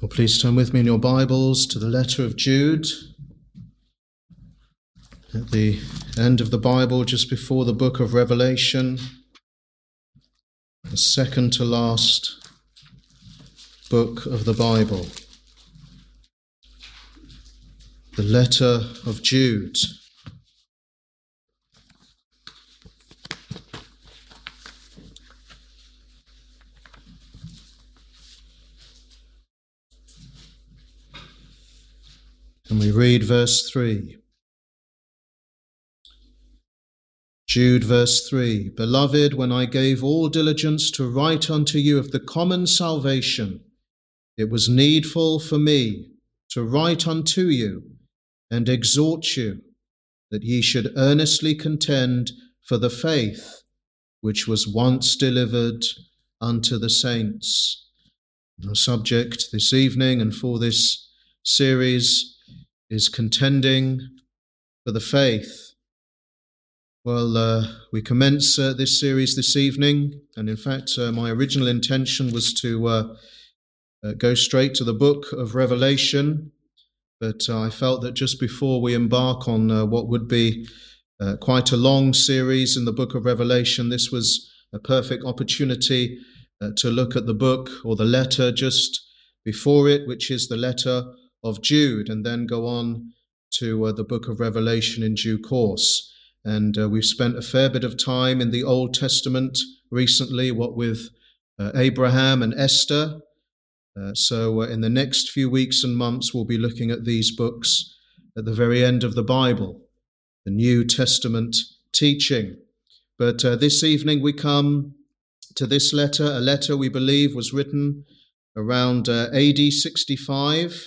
Well, please turn with me in your Bibles to the letter of Jude. At the end of the Bible, just before the book of Revelation, the second to last book of the Bible. The letter of Jude. And we read verse 3. Jude, verse 3. Beloved, when I gave all diligence to write unto you of the common salvation, it was needful for me to write unto you and exhort you that ye should earnestly contend for the faith which was once delivered unto the saints. Our subject this evening and for this series is contending for the faith. Well, we commence this series this evening, and in fact my original intention was to go straight to the book of Revelation, but I felt that just before we embark on what would be quite a long series in the book of Revelation, this was a perfect opportunity to look at the book or the letter just before it, which is the letter of Jude, and then go on to the book of Revelation in due course. And we've spent a fair bit of time in the Old Testament recently, what with Abraham and Esther. So in the next few weeks and months, we'll be looking at these books at the very end of the Bible, the New Testament teaching. But this evening we come to this letter, a letter we believe was written around AD 65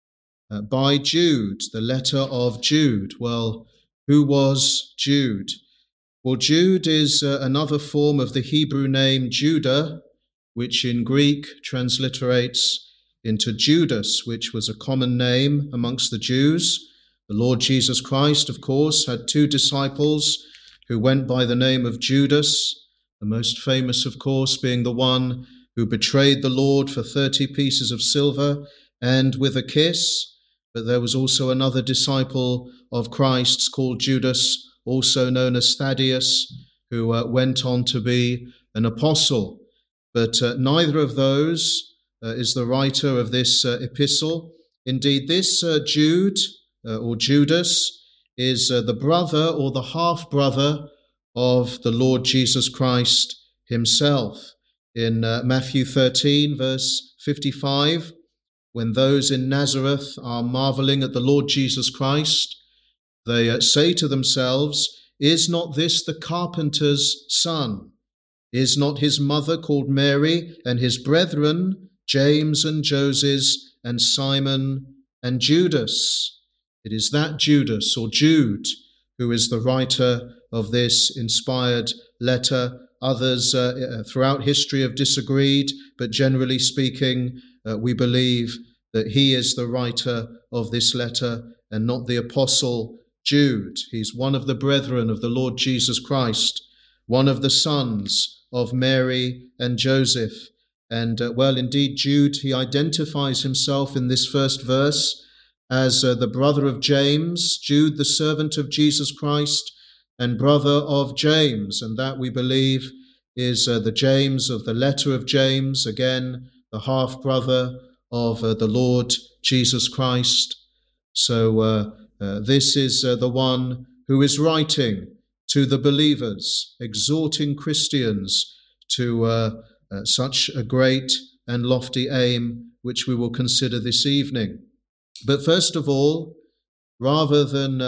by Jude, the letter of Jude. Well, who was Jude? Well, Jude is another form of the Hebrew name Judah, which in Greek transliterates into Judas, which was a common name amongst the Jews. The Lord Jesus Christ, of course, had two disciples who went by the name of Judas, the most famous, of course, being the one who betrayed the Lord for 30 pieces of silver and with a kiss. But there was also another disciple of Christ's called Judas, also known as Thaddeus, who went on to be an apostle. But neither of those is the writer of this epistle. Indeed, this Jude, or Judas, is the brother or the half-brother of the Lord Jesus Christ himself. In Matthew 13, verse 55, when those in Nazareth are marveling at the Lord Jesus Christ, they say to themselves, is not this the carpenter's son? Is not his mother called Mary, and his brethren, James and Joses and Simon and Judas? It is that Judas or Jude who is the writer of this inspired letter. Others throughout history have disagreed, but generally speaking, we believe that he is the writer of this letter and not the apostle Jude. He's one of the brethren of the Lord Jesus Christ, one of the sons of Mary and Joseph. And well, indeed, Jude, he identifies himself in this first verse as the brother of James, Jude, the servant of Jesus Christ and brother of James. And that, we believe, is the James of the letter of James, again, the half-brother of the Lord Jesus Christ. So this is the one who is writing to the believers, exhorting Christians to such a great and lofty aim, which we will consider this evening. But first of all, rather than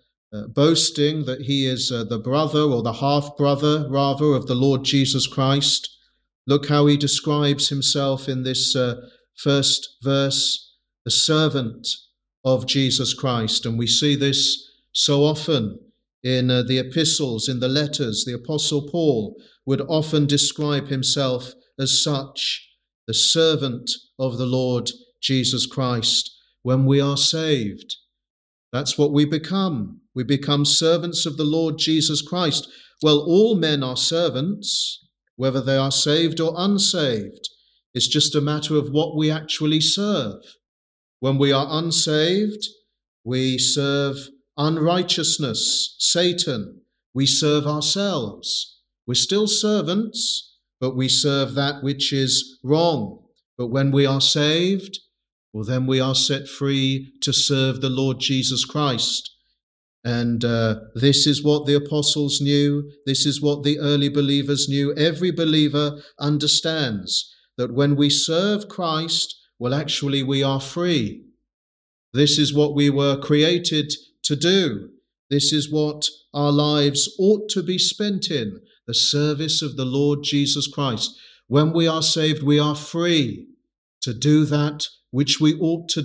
boasting that he is the brother or the half-brother, rather, of the Lord Jesus Christ, look how he describes himself in this first verse, the servant of Jesus Christ. And we see this so often in the epistles, in the letters. The Apostle Paul would often describe himself as such, the servant of the Lord Jesus Christ. When we are saved, that's what we become. We become servants of the Lord Jesus Christ. Well, all men are servants, whether they are saved or unsaved. It's just a matter of what we actually serve. When we are unsaved, we serve unrighteousness, Satan. We serve ourselves. We're still servants, but we serve that which is wrong. But when we are saved, well, then we are set free to serve the Lord Jesus Christ. And this is what the apostles knew. This is what the early believers knew. Every believer understands that when we serve Christ, well, actually, we are free. This is what we were created to do. This is what our lives ought to be spent in, the service of the Lord Jesus Christ. When we are saved, we are free to do that which we ought to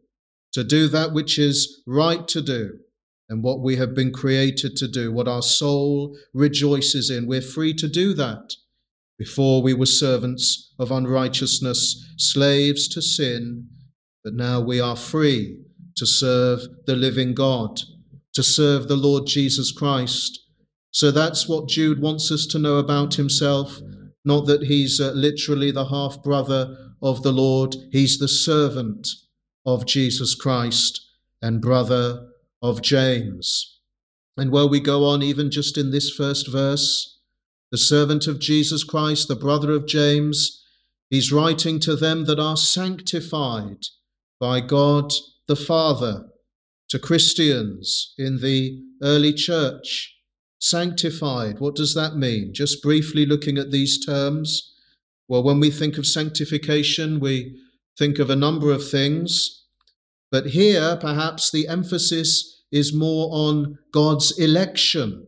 do that which is right to do, and what we have been created to do, what our soul rejoices in. We're free to do that. Before we were servants of unrighteousness, slaves to sin, but now we are free to serve the living God, to serve the Lord Jesus Christ. So that's what Jude wants us to know about himself. Not that he's literally the half-brother of the Lord. He's the servant of Jesus Christ and brother of James. And while we go on, even just in this first verse, the servant of Jesus Christ, the brother of James, he's writing to them that are sanctified by God the Father, to Christians in the early church. Sanctified, what does that mean? Just briefly looking at these terms. Well, when we think of sanctification, we think of a number of things. But here, perhaps the emphasis is more on God's election.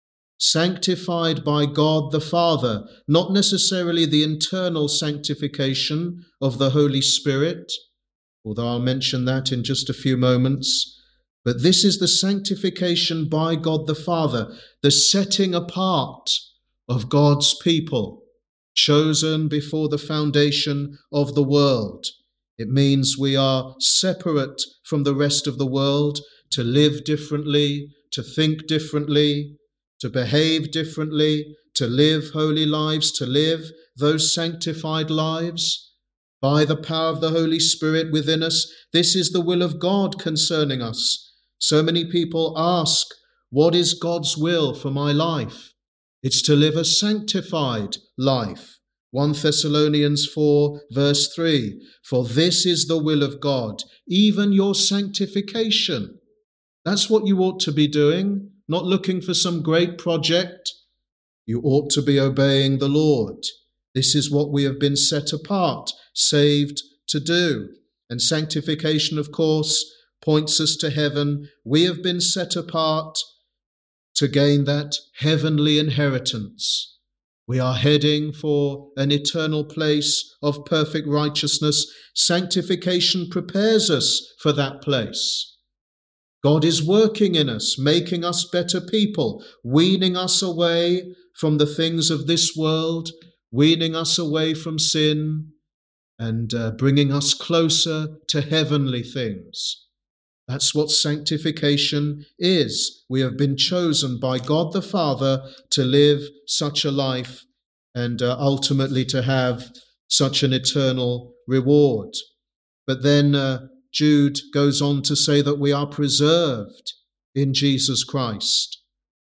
Sanctified by God the Father, not necessarily the internal sanctification of the Holy Spirit, although I'll mention that in just a few moments. But this is the sanctification by God the Father, the setting apart of God's people, chosen before the foundation of the world. It means we are separate from the rest of the world, to live differently, to think differently, to behave differently, to live holy lives, to live those sanctified lives by the power of the Holy Spirit within us. This is the will of God concerning us. So many people ask, what is God's will for my life? It's to live a sanctified life. 1 Thessalonians 4 verse 3, for this is the will of God, even your sanctification. That's what you ought to be doing, not looking for some great project. You ought to be obeying the Lord. This is what we have been set apart, saved to do. And sanctification, of course, points us to heaven. We have been set apart to gain that heavenly inheritance. We are heading for an eternal place of perfect righteousness. Sanctification prepares us for that place. God is working in us, making us better people, weaning us away from the things of this world, weaning us away from sin, and bringing us closer to heavenly things. That's what sanctification is. We have been chosen by God the Father to live such a life and ultimately to have such an eternal reward. But then Jude goes on to say that we are preserved in Jesus Christ.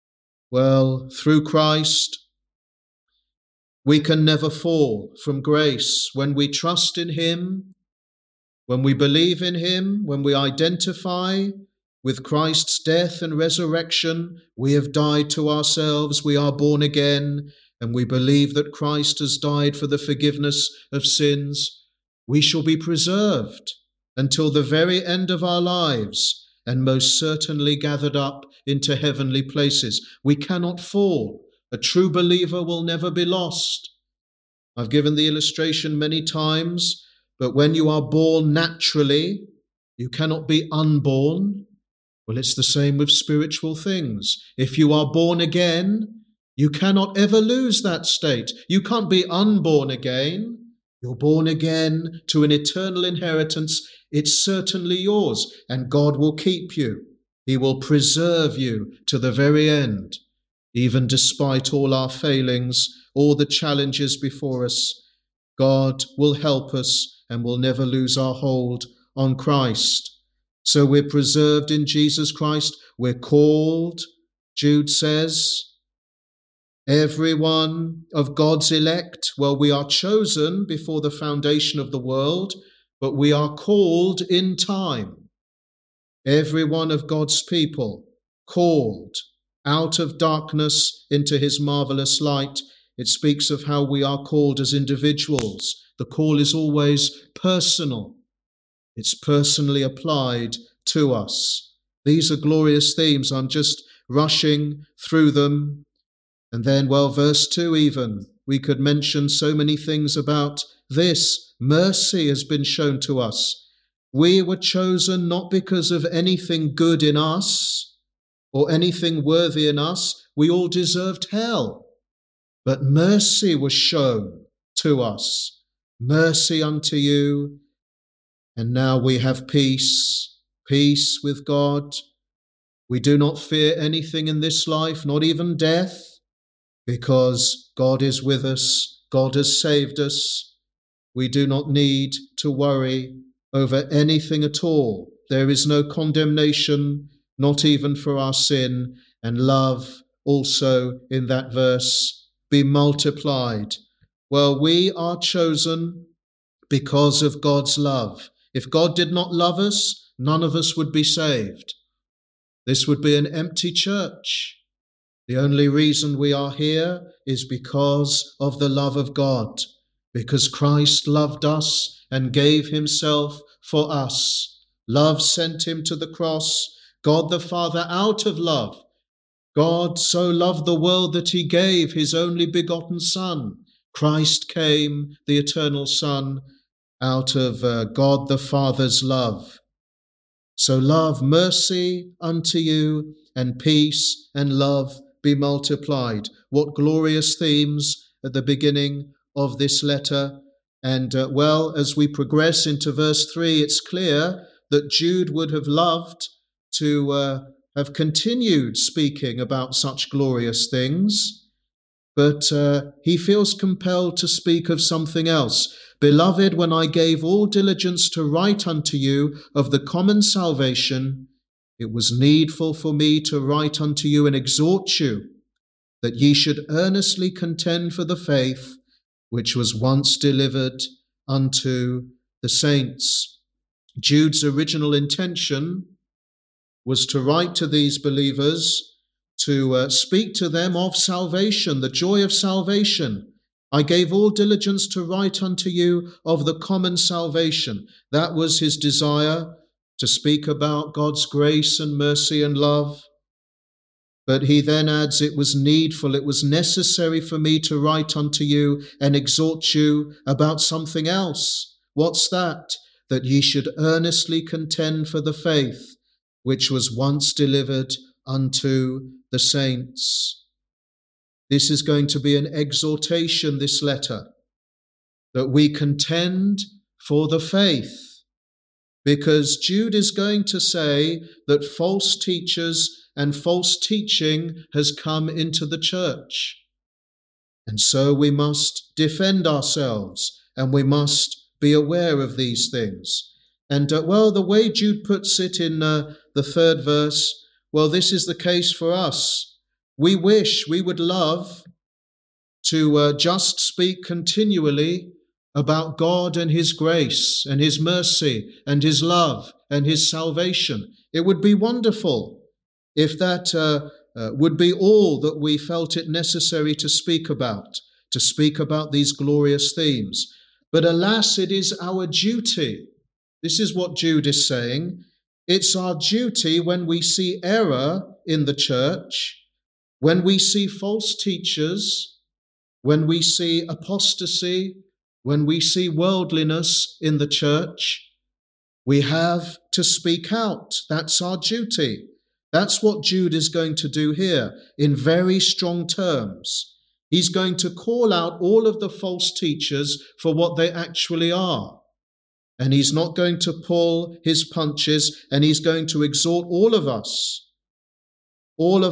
Well, through Christ, we can never fall from grace. When we trust in Him, when we believe in Him, when we identify with Christ's death and resurrection, we have died to ourselves, we are born again, and we believe that Christ has died for the forgiveness of sins, we shall be preserved until the very end of our lives, and most certainly gathered up into heavenly places. We cannot fall. A true believer will never be lost. I've given the illustration many times, but when you are born naturally, you cannot be unborn. Well, it's the same with spiritual things. If you are born again, you cannot ever lose that state. You can't be unborn again. You're born again to an eternal inheritance. It's certainly yours, and God will keep you. He will preserve you to the very end, even despite all our failings, all the challenges before us. God will help us and will never lose our hold on Christ. So we're preserved in Jesus Christ. We're called, Jude says. Every one of God's elect, well, we are chosen before the foundation of the world, but we are called in time. Every one of God's people called out of darkness into his marvelous light. It speaks of how we are called as individuals. The call is always personal. It's personally applied to us. These are glorious themes. I'm just rushing through them. And then, well, verse 2 even, we could mention so many things about this. Mercy has been shown to us. We were chosen not because of anything good in us or anything worthy in us. We all deserved hell. But mercy was shown to us. Mercy unto you. And now we have peace, peace with God. We do not fear anything in this life, not even death, because God is with us. God has saved us. We do not need to worry over anything at all. There is no condemnation, not even for our sin. And love also in that verse, be multiplied. Well, we are chosen because of God's love. If God did not love us, none of us would be saved. This would be an empty church. The only reason we are here is because of the love of God, because Christ loved us and gave himself for us. Love sent him to the cross. God the Father, out of love, God so loved the world that he gave his only begotten Son. Christ came, the eternal Son, out of God the Father's love. So love, mercy unto you, and peace and love be multiplied. What glorious themes at the beginning of this letter. And well, as we progress into verse 3, it's clear that Jude would have loved to have continued speaking about such glorious things, but he feels compelled to speak of something else. Beloved, when I gave all diligence to write unto you of the common salvation, it was needful for me to write unto you and exhort you, that ye should earnestly contend for the faith which was once delivered unto the saints. Jude's original intention was to write to these believers, to speak to them of salvation, the joy of salvation. I gave all diligence to write unto you of the common salvation. That was his desire, to speak about God's grace and mercy and love. But he then adds, it was needful, it was necessary for me to write unto you and exhort you about something else. What's that? That ye should earnestly contend for the faith which was once delivered unto the saints. This is going to be an exhortation, this letter, that we contend for the faith, because Jude is going to say that false teachers and false teaching has come into the church. And so we must defend ourselves and we must be aware of these things. And well, the way Jude puts it in the third verse, well, this is the case for us. We would love to just speak continually about God and his grace and his mercy and his love and his salvation. It would be wonderful if that would be all that we felt it necessary to speak about these glorious themes. But alas, it is our duty. This is what Jude is saying. It's our duty when we see error in the church, when we see false teachers, when we see apostasy, when we see worldliness in the church, we have to speak out. That's our duty. That's what Jude is going to do here in very strong terms. He's going to call out all of the false teachers for what they actually are. And he's not going to pull his punches, and he's going to exhort all of us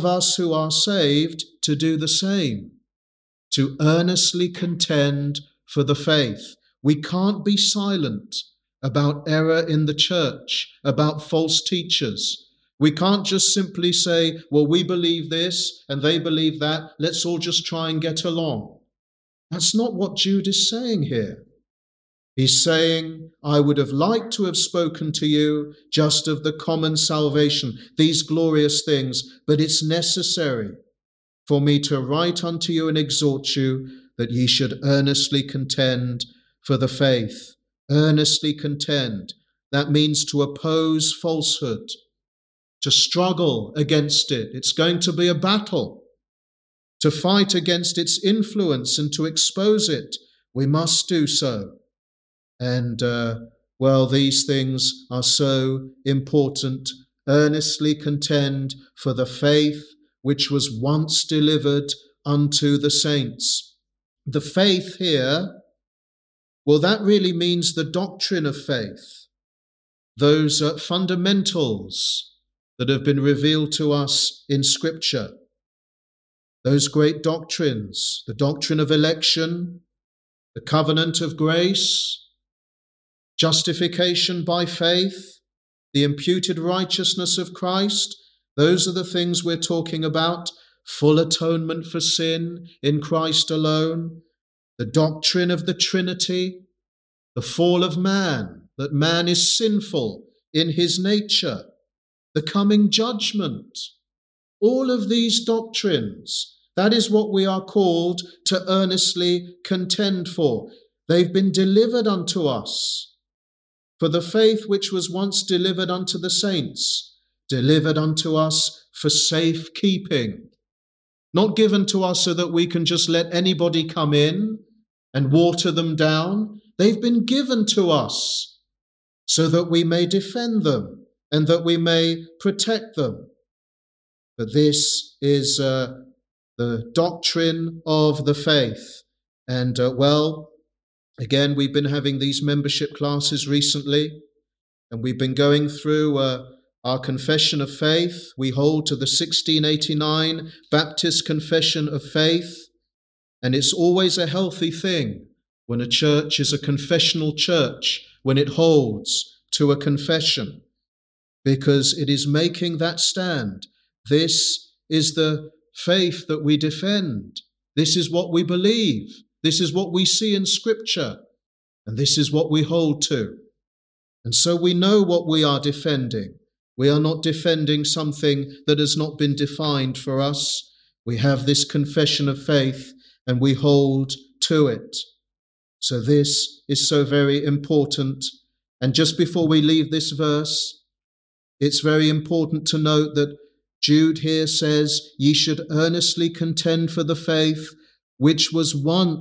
who are saved, to do the same, to earnestly contend for the faith. We can't be silent about error in the church, about false teachers. We can't just simply say, well, we believe this and they believe that. Let's all just try and get along. That's not what Jude is saying here. He's saying, I would have liked to have spoken to you just of the common salvation, these glorious things, but it's necessary for me to write unto you and exhort you that ye should earnestly contend for the faith. Earnestly contend. That means to oppose falsehood, to struggle against it. It's going to be a battle. To fight against its influence and to expose it, we must do so. And, these things are so important. Earnestly contend for the faith which was once delivered unto the saints. The faith here, well, that really means the doctrine of faith, those fundamentals that have been revealed to us in Scripture, those great doctrines, the doctrine of election, the covenant of grace, justification by faith, the imputed righteousness of Christ. Those are the things we're talking about. Full atonement for sin in Christ alone. The doctrine of the Trinity. The fall of man, that man is sinful in his nature. The coming judgment. All of these doctrines, that is what we are called to earnestly contend for. They've been delivered unto us. For the faith which was once delivered unto the saints, delivered unto us for safekeeping. Not given to us so that we can just let anybody come in and water them down. They've been given to us so that we may defend them and that we may protect them. But this is the doctrine of the faith. And again, we've been having these membership classes recently, and we've been going through our confession of faith. We hold to the 1689 Baptist Confession of Faith, and it's always a healthy thing when a church is a confessional church, when it holds to a confession, because it is making that stand. This is the faith that we defend. This is what we believe. This is what we see in Scripture, and this is what we hold to. And so we know what we are defending. We are not defending something that has not been defined for us. We have this confession of faith, and we hold to it. So this is so very important. And just before we leave this verse, it's very important to note that Jude here says, ye should earnestly contend for the faith which was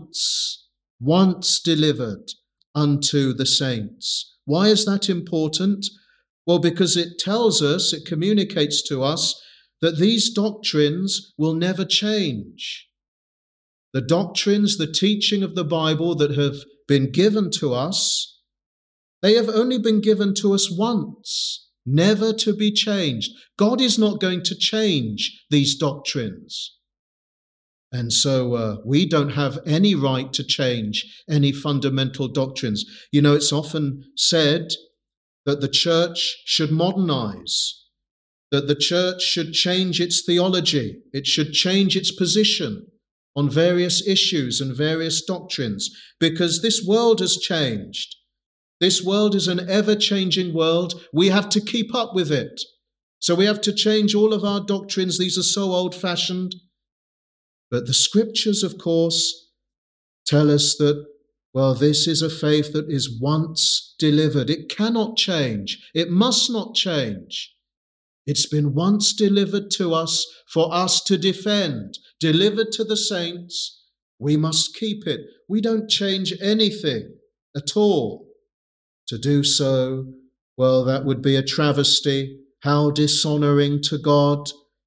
once delivered unto the saints. Why is that important? Well, because it tells us, it communicates to us that these doctrines will never change. The doctrines, the teaching of the Bible that have been given to us, they have only been given to us once, never to be changed. God is not going to change these doctrines. And so we don't have any right to change any fundamental doctrines. You know, it's often said that the church should modernize, that the church should change its theology, it should change its position on various issues and various doctrines, because this world has changed. This world is an ever-changing world. We have to keep up with it. So we have to change all of our doctrines. These are so old-fashioned. But the Scriptures, of course, tell us that, well, this is a faith that is once delivered. It cannot change. It must not change. It's been once delivered to us for us to defend, delivered to the saints. We must keep it. We don't change anything at all. To do so, well, that would be a travesty. How dishonoring to God.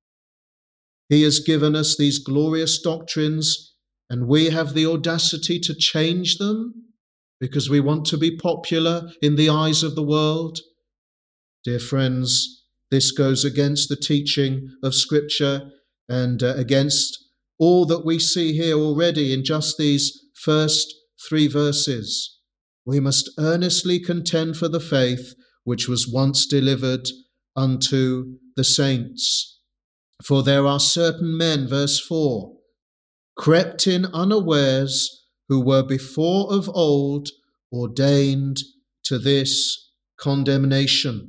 He has given us these glorious doctrines, and we have the audacity to change them because we want to be popular in the eyes of the world. Dear friends, this goes against the teaching of Scripture and against all that we see here already in just these first 3 verses. We must earnestly contend for the faith which was once delivered unto the saints. For there are certain men, verse 4, crept in unawares, who were before of old ordained to this condemnation.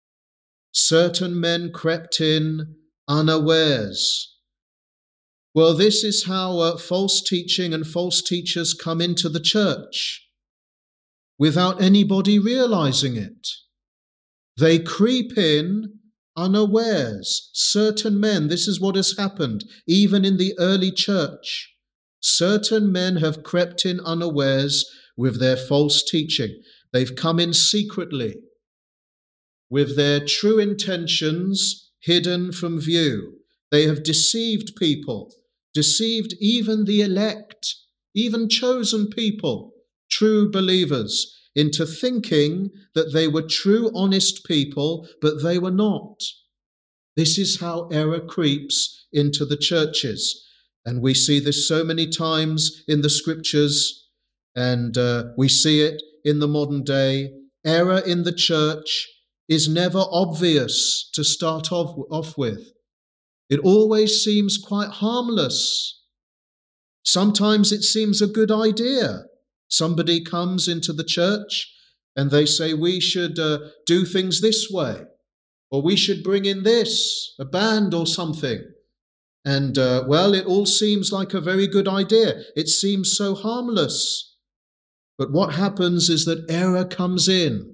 Certain men crept in unawares. Well, this is how false teaching and false teachers come into the church without anybody realizing it. They creep in unawares. Certain men, this is what has happened, even in the early church. Certain men have crept in unawares with their false teaching. They've come in secretly, with their true intentions hidden from view. They have deceived people, deceived even the elect, even chosen people, true believers, into thinking that they were true, honest people, but they were not. This is how error creeps into the churches. And we see this so many times in the scriptures, and we see it in the modern day. Error in the church is never obvious to start off with. It always seems quite harmless. Sometimes it seems a good idea. Somebody comes into the church and they say, we should do things this way, or we should bring in this, a band or something. And well, it all seems like a very good idea. It seems so harmless. But what happens is that error comes in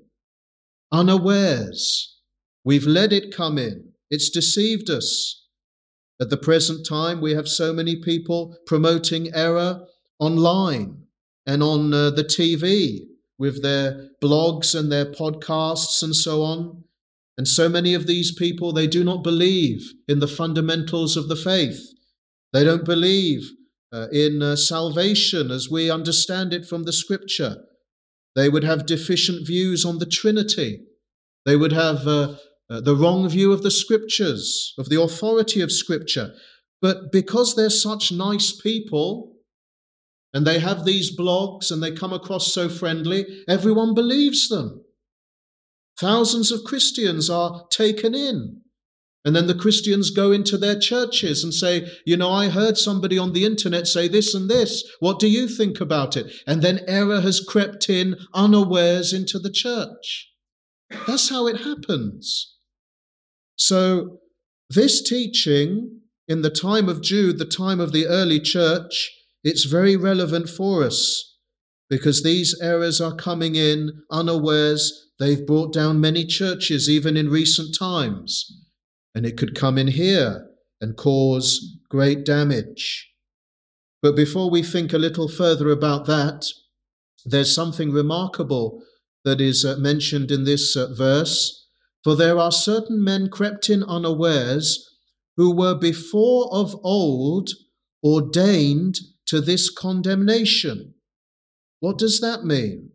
unawares. We've let it come in. It's deceived us. At the present time, we have so many people promoting error online and on the TV with their blogs and their podcasts and so on. And so many of these people, they do not believe in the fundamentals of the faith. They don't believe in salvation as we understand it from the scripture. They would have deficient views on the Trinity. They would have the wrong view of the scriptures, of the authority of scripture. But because they're such nice people, and they have these blogs and they come across so friendly, everyone believes them. Thousands of Christians are taken in. And then the Christians go into their churches and say, you know, I heard somebody on the internet say this and this. What do you think about it? And then error has crept in unawares into the church. That's how it happens. So this teaching in the time of Jude, the time of the early church, it's very relevant for us because these errors are coming in unawares. They've brought down many churches, even in recent times. And it could come in here and cause great damage. But before we think a little further about that, there's something remarkable that is mentioned in this verse. For there are certain men crept in unawares who were before of old ordained to this condemnation. What does that mean?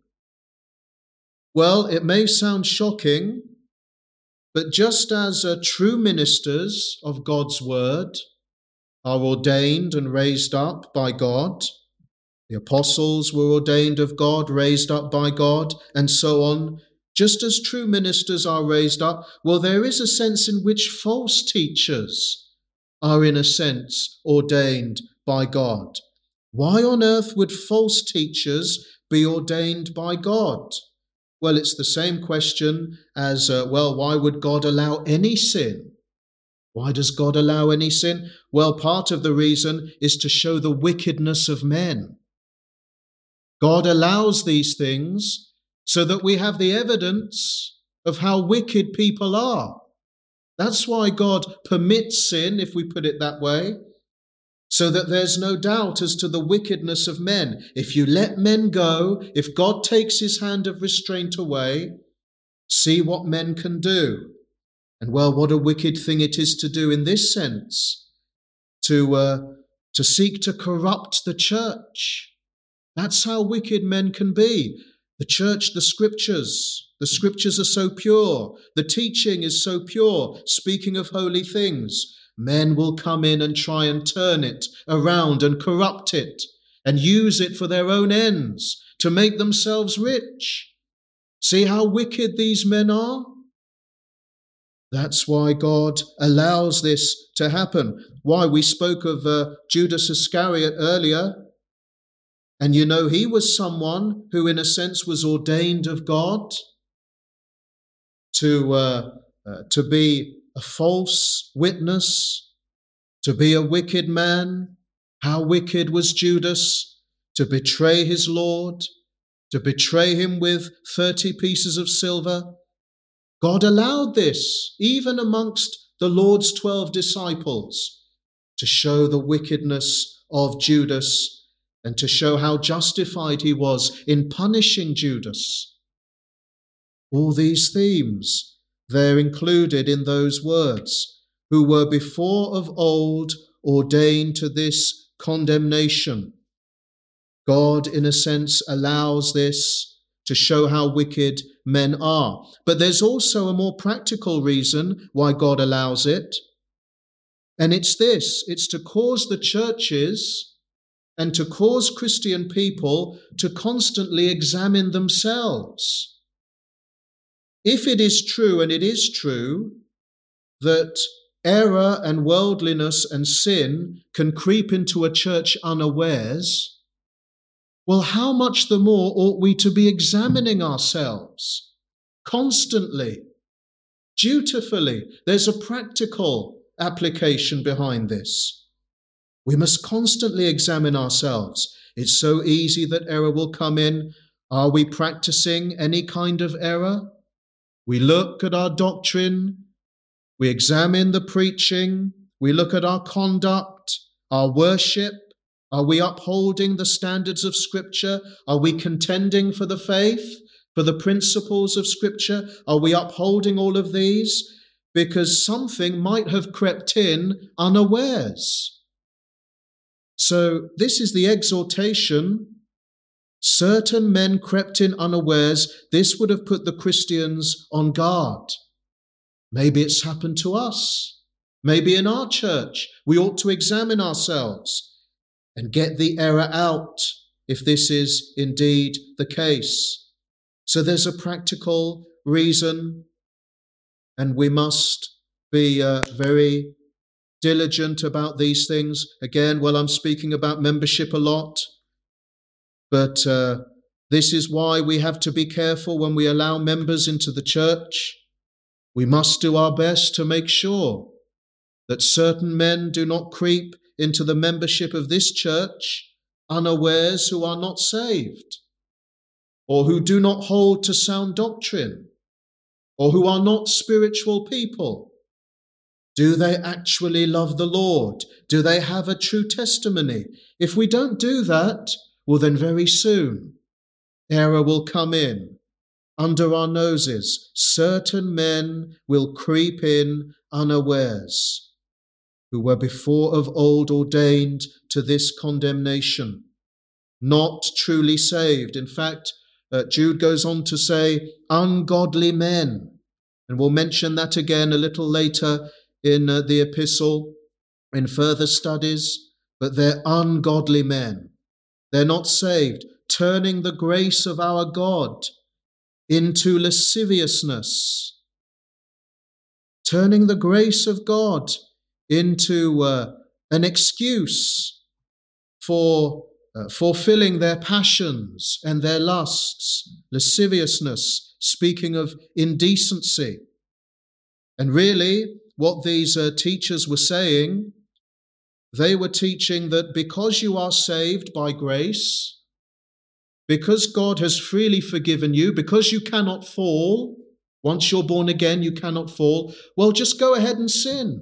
Well, it may sound shocking, but just as true ministers of God's word are ordained and raised up by God, the apostles were ordained of God, raised up by God, and so on, just as true ministers are raised up, well, there is a sense in which false teachers are, in a sense, ordained by God. Why on earth would false teachers be ordained by God? Well, it's the same question as, why would God allow any sin? Why does God allow any sin? Well, part of the reason is to show the wickedness of men. God allows these things so that we have the evidence of how wicked people are. That's why God permits sin, if we put it that way, so that there's no doubt as to the wickedness of men. If you let men go, if God takes his hand of restraint away, see what men can do. And well, what a wicked thing it is to do in this sense, to seek to corrupt the church. That's how wicked men can be. The church, the scriptures are so pure. The teaching is so pure, speaking of holy things. Men will come in and try and turn it around and corrupt it. and use it for their own ends, to make themselves rich. See how wicked these men are? That's why God allows this to happen. Why we spoke of Judas Iscariot earlier. And you know, he was someone who in a sense was ordained of God to be a false witness, to be a wicked man. How wicked was Judas? To betray his Lord, to betray him with 30 pieces of silver. God allowed this, even amongst the Lord's 12 disciples, to show the wickedness of Judas and to show how justified he was in punishing Judas. All these themes, they're included in those words, who were before of old ordained to this condemnation. God, in a sense, allows this to show how wicked men are. But there's also a more practical reason why God allows it. And it's this: it's to cause the churches and to cause Christian people to constantly examine themselves. If it is true, and it is true, that error and worldliness and sin can creep into a church unawares, well, how much the more ought we to be examining ourselves constantly, dutifully? There's a practical application behind this. We must constantly examine ourselves. It's so easy that error will come in. Are we practicing any kind of error? We look at our doctrine, we examine the preaching, we look at our conduct, our worship. Are we upholding the standards of Scripture? Are we contending for the faith, for the principles of Scripture? Are we upholding all of these? Because something might have crept in unawares. So this is the exhortation. Certain men crept in unawares. This would have put the Christians on guard. Maybe it's happened to us. Maybe in our church. We ought to examine ourselves and get the error out if this is indeed the case. So there's a practical reason, and we must be very diligent about these things. Again, well, I'm speaking about membership a lot, but this is why we have to be careful when we allow members into the church. We must do our best to make sure that certain men do not creep into the membership of this church unawares, who are not saved, or who do not hold to sound doctrine, or who are not spiritual people. Do they actually love the Lord? Do they have a true testimony? If we don't do that, well, then very soon error will come in under our noses. Certain men will creep in unawares, who were before of old ordained to this condemnation, not truly saved. In fact, Jude goes on to say, ungodly men. And we'll mention that again a little later in the epistle, in further studies. But they're ungodly men. They're not saved, turning the grace of our God into lasciviousness, turning the grace of God into an excuse for fulfilling their passions and their lusts, lasciviousness, speaking of indecency. And really, what these teachers were saying, they were teaching that because you are saved by grace, because God has freely forgiven you, because you cannot fall, once you're born again, you cannot fall, well, just go ahead and sin.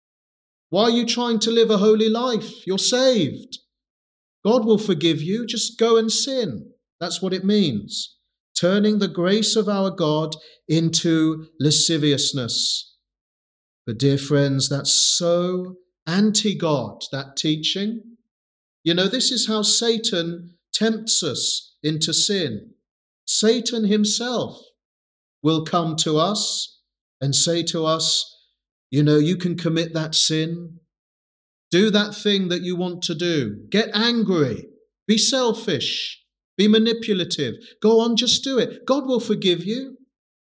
Why are you trying to live a holy life? You're saved. God will forgive you. Just go and sin. That's what it means. Turning the grace of our God into lasciviousness. But dear friends, that's so anti-God, that teaching. You know, this is how Satan tempts us into sin. Satan himself will come to us and say to us, you know, you can commit that sin. Do that thing that you want to do. Get angry. Be selfish. Be manipulative. Go on, just do it. God will forgive you.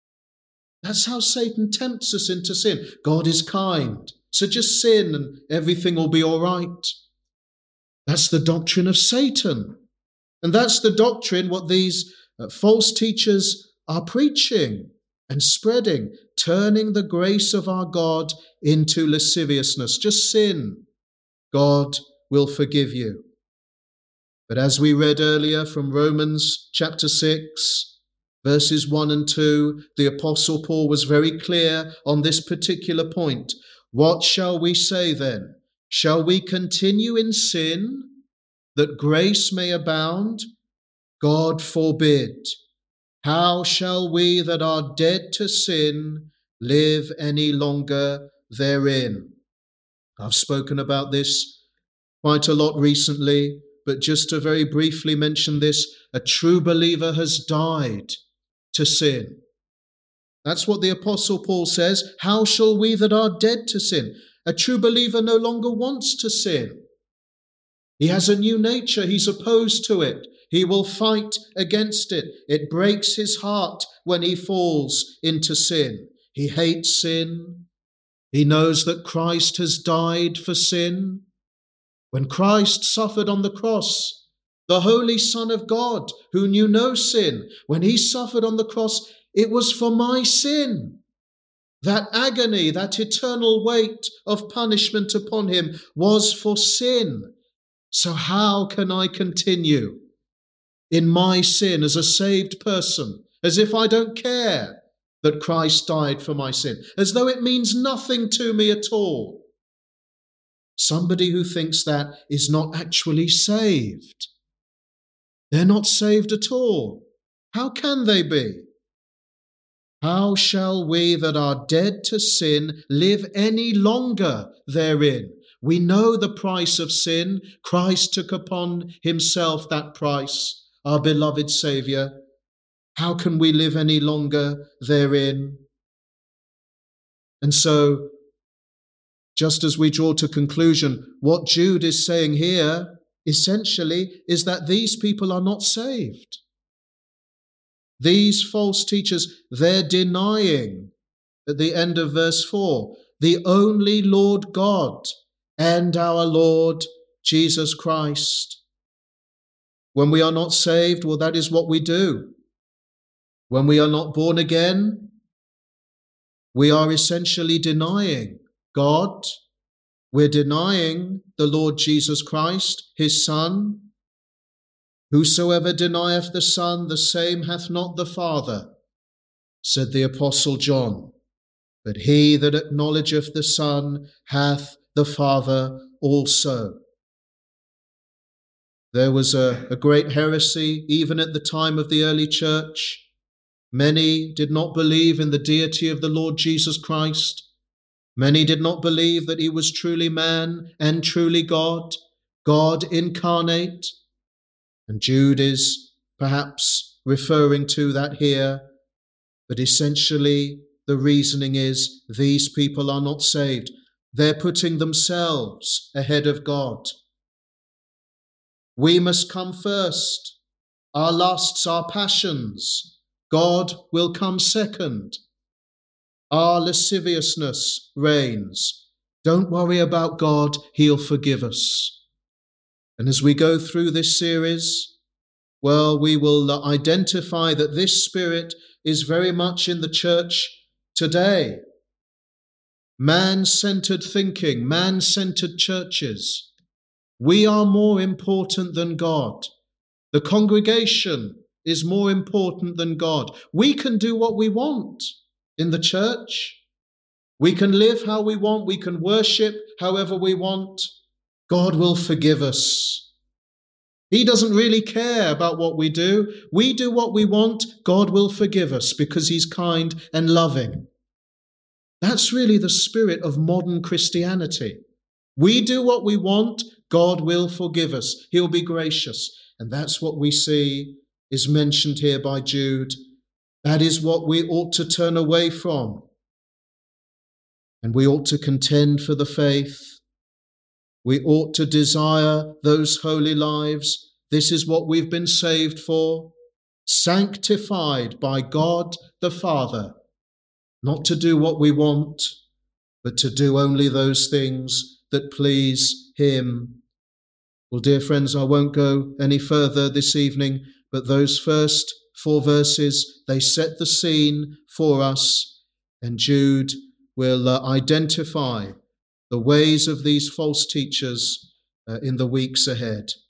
That's how Satan tempts us into sin. God is kind, so just sin and everything will be all right. That's the doctrine of Satan. And that's the doctrine what these false teachers are preaching and spreading, turning the grace of our God into lasciviousness. Just sin. God will forgive you. But as we read earlier from Romans chapter 6, verses 1 and 2, the Apostle Paul was very clear on this particular point. What shall we say then? Shall we continue in sin that grace may abound? God forbid. How shall we that are dead to sin live any longer therein? I've spoken about this quite a lot recently, but just to very briefly mention this, a true believer has died to sin. That's what the Apostle Paul says. How shall we that are dead to sin? A true believer no longer wants to sin. He has a new nature. He's opposed to it. He will fight against it. It breaks his heart when he falls into sin. He hates sin. He knows that Christ has died for sin. When Christ suffered on the cross, the Holy Son of God, who knew no sin, when he suffered on the cross, it was for my sin. That agony, that eternal weight of punishment upon him was for sin. So how can I continue in my sin as a saved person, as if I don't care that Christ died for my sin, as though it means nothing to me at all? Somebody who thinks that is not actually saved. They're not saved at all. How can they be? How shall we that are dead to sin live any longer therein? We know the price of sin. Christ took upon himself that price, our beloved Saviour. How can we live any longer therein? And so, just as we draw to conclusion, what Jude is saying here, essentially, is that these people are not saved. These false teachers, they're denying, at the end of verse 4, the only Lord God and our Lord Jesus Christ. When we are not saved, well, that is what we do. When we are not born again, we are essentially denying God. We're denying the Lord Jesus Christ, his Son. Whosoever denieth the Son, the same hath not the Father, said the Apostle John. But he that acknowledgeth the Son hath the Father also. There was a great heresy, even at the time of the early church. Many did not believe in the deity of the Lord Jesus Christ. Many did not believe that he was truly man and truly God, God incarnate. And Jude is perhaps referring to that here. But essentially, the reasoning is these people are not saved. They're putting themselves ahead of God. We must come first. Our lusts, our passions. God will come second. Our lasciviousness reigns. Don't worry about God, he'll forgive us. And as we go through this series, well, we will identify that this spirit is very much in the church today. Man-centered thinking, man-centered churches. We are more important than God. The congregation is more important than God. We can do what we want in the church. We can live how we want. We can worship however we want. God will forgive us. He doesn't really care about what we do. We do what we want. God will forgive us because he's kind and loving. That's really the spirit of modern Christianity. We do what we want. God will forgive us. He'll be gracious. And that's what we see is mentioned here by Jude. That is what we ought to turn away from. And we ought to contend for the faith. We ought to desire those holy lives This is what we've been saved for, sanctified by God the Father, not to do what we want, but to do only those things that please him. Well, dear friends, I won't go any further this evening, but those first 4 verses, they set the scene for us, and Jude will identify the ways of these false teachers in the weeks ahead.